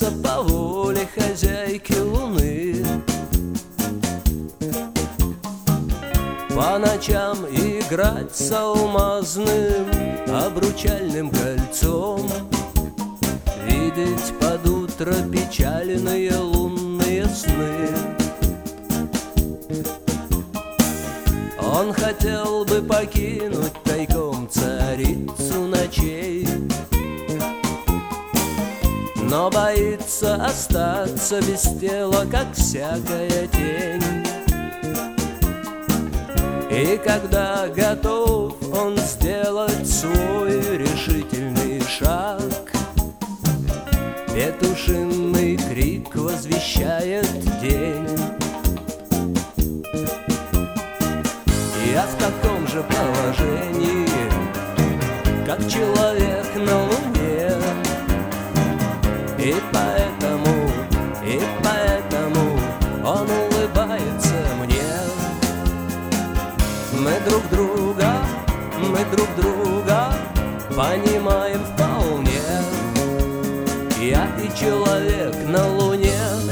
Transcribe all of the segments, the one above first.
двигаться по воле хозяйки Луны. По ночам играть с алмазным обручальным кольцом, видеть под утро печальные лунные сны. Он хотел бы покинуть тайком царицу ночей, но боится остаться без тела, как всякая тень. И когда готов он сделать свой решительный шаг, петушиный крик возвещает день. Я в таком же положении, как человек на Луне, и поэтому он улыбается мне. Мы друг друга понимаем вполне. Я и человек на Луне.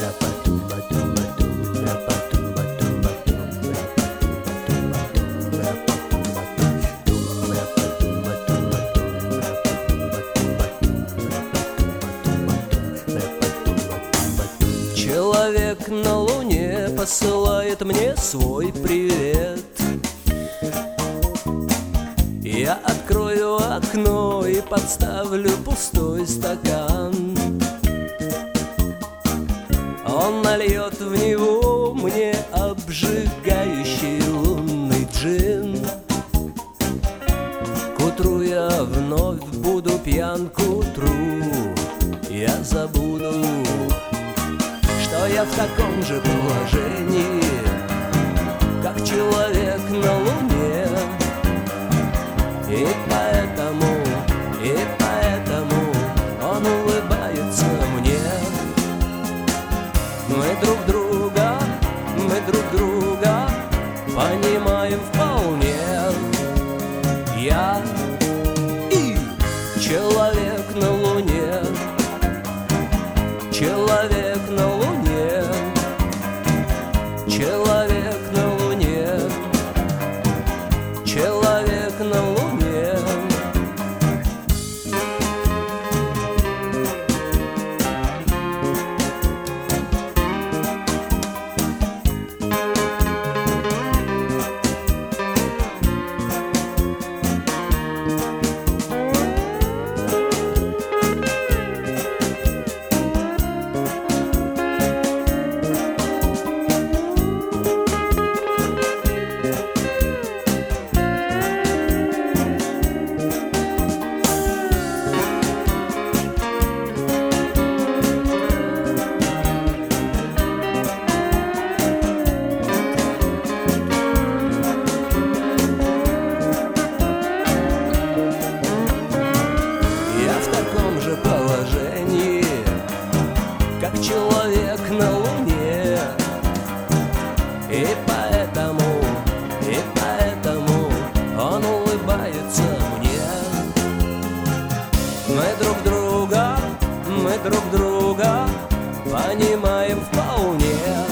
Человек на Луне посылает мне свой привет. Я открою окно и подставлю пустой стакан. Он нальет в него мне обжигающий лунный джин. К утру я вновь буду пьян, к утру я забуду, что я в таком же положении, как человек на Луне. И поэтому он улыбается мне. Мы друг друга понимаем вполне. Я и человек на Луне. Человек на Луне. Человек на Луне. Человек на Луне. Положении, как человек на Луне. И поэтому он улыбается мне. Мы друг друга понимаем вполне.